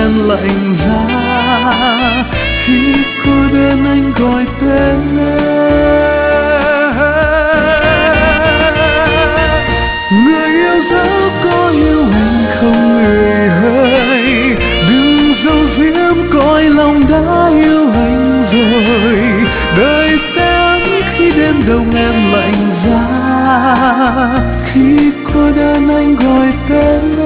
em lạnh giá khi cô đơn anh gọi tên em. Người yêu dấu có yêu anh không người hỡi, đừng giấu giếm cõi lòng đã yêu anh rồi. Đời sẽ ấm khi đêm đông em lạnh giá khi cô đơn anh gọi tên em.